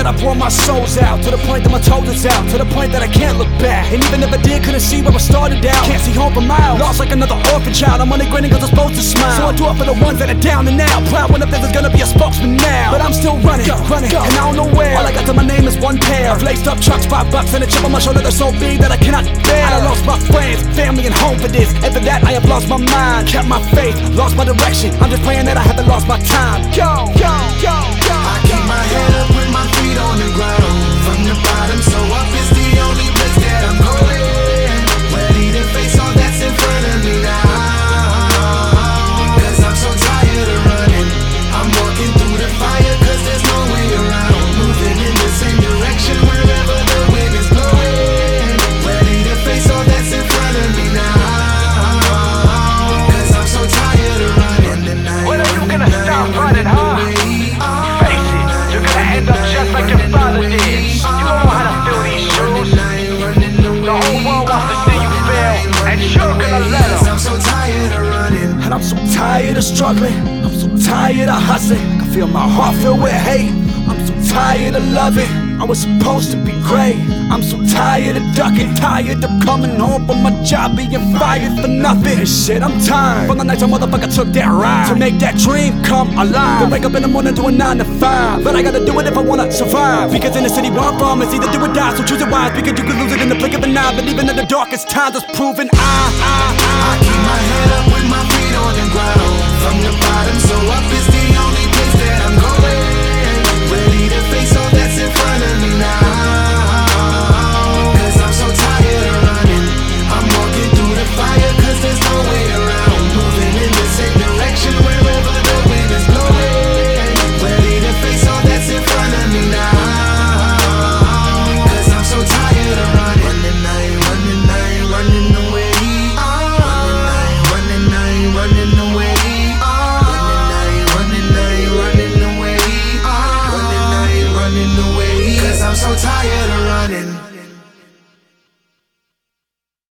that I pour my souls out, to the point that my toes is out, to the point that I can't look back. And even if I did, couldn't see where I started out. Can't see home for miles, lost like another orphan child. I'm only grinning cause I'm supposed to smile. So I do it for the ones that are down and out, proud when if there's gonna be a spokesman now. But I'm still running, and I don't know where. All I got to my name is one pair of laced up chucks, $5 and a chip on my shoulder that's so big that I cannot bear. I lost my friends, family and home for this, and for that I have lost my mind. Kept my faith, lost my direction, I'm just praying that I haven't lost my time. Yo, yo, yo, yo. I keep my head up with my feet on the ground. From the bottom, so up is the only place that I'm going. Ready to face all that's in front of me now. Cause I'm so tired of running. I'm walking through the fire cause there's no way around. Moving in the same direction wherever the wind is blowing. Ready to face all that's in front of me now. Cause I'm so tired of running. When are you gonna stop running, huh? Face it, you're gonna end up just like your father did. You don't know how to fill these shoes. The whole world wants to see you fail, and you're gonna let them. I'm so tired of running. And I'm so tired of struggling, I'm so tired of hustling. I can feel my heart filled with hate. I'm so tired of loving, I was supposed to be great. I'm so tired of ducking, tired of coming home from my job being fired for nothing. And shit, I'm tired from the nights a motherfucker took that ride to make that dream come alive. To wake up in the morning to a 9 to 5, but I gotta do it if I wanna survive. Because in the city where I'm from, it's either do or die, so choose it wise. Because you could lose it in the blink of an eye. But even in the darkest times, it's proven I keep my head up with my feet on the ground. From the bottom, so up is